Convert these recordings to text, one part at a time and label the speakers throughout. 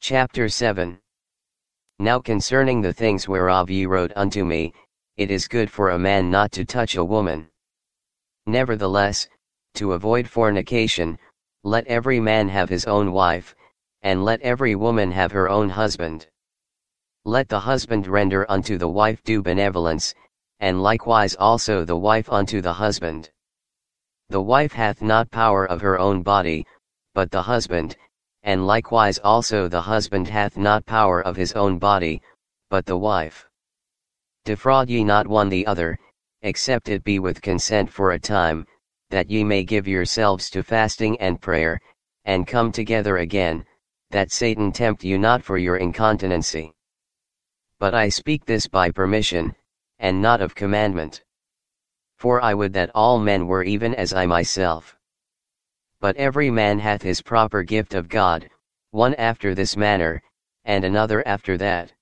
Speaker 1: Chapter 7. Now concerning the things whereof ye wrote unto me, it is good for a man not to touch a woman. Nevertheless, to avoid fornication, let every man have his own wife, and let every woman have her own husband. Let the husband render unto the wife due benevolence, and likewise also the wife unto the husband. The wife hath not power of her own body, but the husband, and likewise also the husband hath not power of his own body, but the wife. Defraud ye not one the other, except it be with consent for a time, that ye may give yourselves to fasting and prayer, and come together again, that Satan tempt you not for your incontinency. But I speak this by permission, and not of commandment. For I would that all men were even as I myself. But every man hath his proper gift of God, one after this manner, and another after that.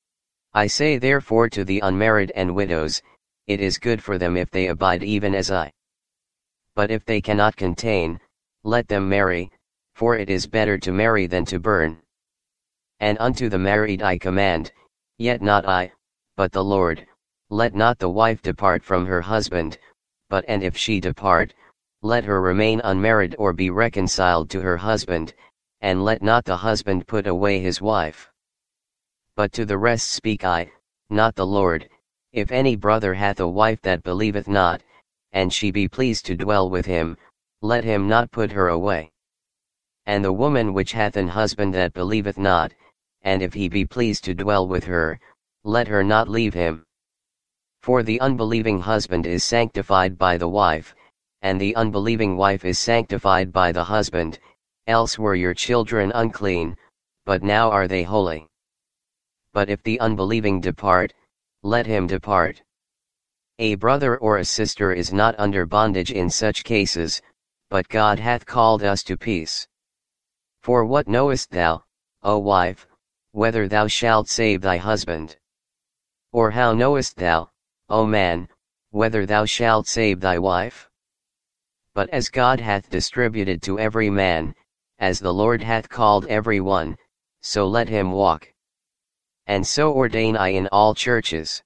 Speaker 1: I say therefore to the unmarried and widows, it is good for them if they abide even as I. But if they cannot contain, let them marry, for it is better to marry than to burn. And unto the married I command, yet not I, but the Lord, let not the wife depart from her husband, but and if she depart, let her remain unmarried or be reconciled to her husband, and let not the husband put away his wife. But to the rest speak I, not the Lord, if any brother hath a wife that believeth not, and she be pleased to dwell with him, let him not put her away. And the woman which hath an husband that believeth not, and if he be pleased to dwell with her, let her not leave him. For the unbelieving husband is sanctified by the wife, and the unbelieving wife is sanctified by the husband, else were your children unclean, but now are they holy. But if the unbelieving depart, let him depart. A brother or a sister is not under bondage in such cases, but God hath called us to peace. For what knowest thou, O wife, whether thou shalt save thy husband? Or how knowest thou, O man, whether thou shalt save thy wife? But as God hath distributed to every man, as the Lord hath called every one, so let him walk. And so ordain I in all churches.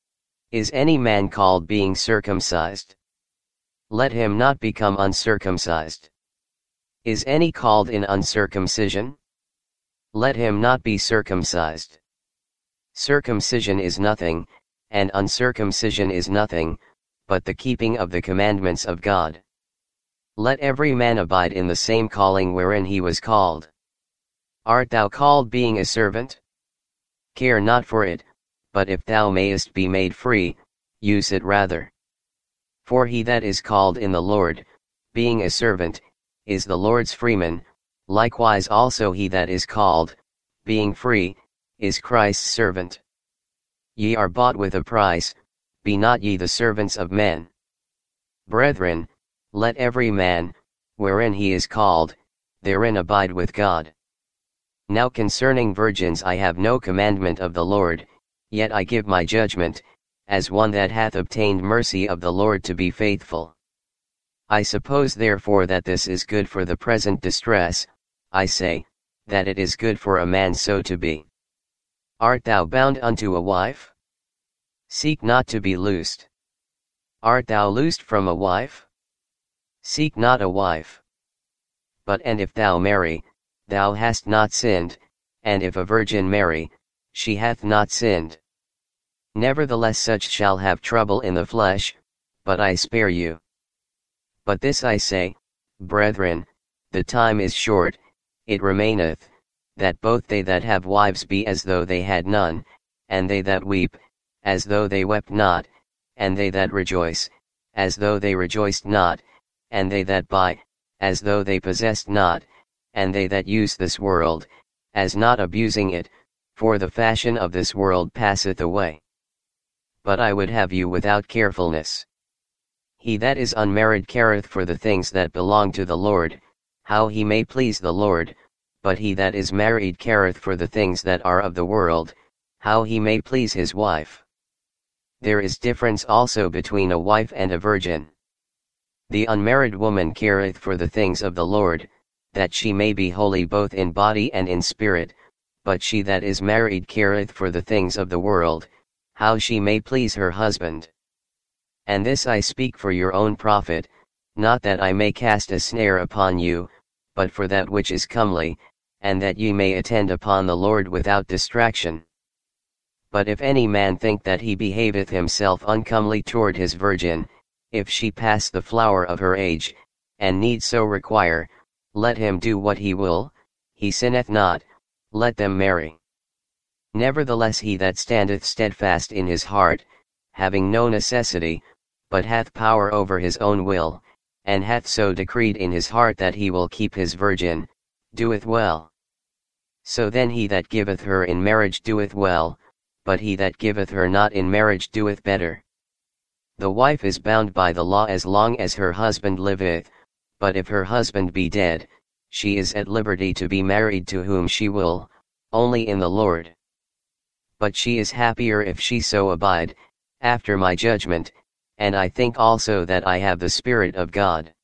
Speaker 1: Is any man called being circumcised? Let him not become uncircumcised. Is any called in uncircumcision? Let him not be circumcised. Circumcision is nothing, and uncircumcision is nothing, but the keeping of the commandments of God. Let every man abide in the same calling wherein he was called. Art thou called being a servant? Care not for it, but if thou mayest be made free, use it rather. For he that is called in the Lord, being a servant, is the Lord's freeman, likewise also he that is called, being free, is Christ's servant. Ye are bought with a price, be not ye the servants of men. Brethren, let every man, wherein he is called, therein abide with God. Now concerning virgins I have no commandment of the Lord, yet I give my judgment, as one that hath obtained mercy of the Lord to be faithful. I suppose therefore that this is good for the present distress, I say, that it is good for a man so to be. Art thou bound unto a wife? Seek not to be loosed. Art thou loosed from a wife? Seek not a wife. But and if thou marry, thou hast not sinned, and if a virgin marry, she hath not sinned. Nevertheless such shall have trouble in the flesh, but I spare you. But this I say, brethren, the time is short, it remaineth, that both they that have wives be as though they had none, and they that weep, as though they wept not, and they that rejoice, as though they rejoiced not, and they that buy, as though they possessed not, and they that use this world, as not abusing it, for the fashion of this world passeth away. But I would have you without carefulness. He that is unmarried careth for the things that belong to the Lord, how he may please the Lord, but he that is married careth for the things that are of the world, how he may please his wife. There is difference also between a wife and a virgin. The unmarried woman careth for the things of the Lord, that she may be holy both in body and in spirit, but she that is married careth for the things of the world, how she may please her husband. And this I speak for your own profit, not that I may cast a snare upon you, but for that which is comely, and that ye may attend upon the Lord without distraction. But if any man think that he behaveth himself uncomely toward his virgin, if she pass the flower of her age, and need so require, let him do what he will, he sinneth not, let them marry. Nevertheless he that standeth steadfast in his heart, having no necessity, but hath power over his own will, and hath so decreed in his heart that he will keep his virgin, doeth well. So then he that giveth her in marriage doeth well, but he that giveth her not in marriage doeth better. The wife is bound by the law as long as her husband liveth, but if her husband be dead, she is at liberty to be married to whom she will, only in the Lord. But she is happier if she so abide, after my judgment, and I think also that I have the Spirit of God.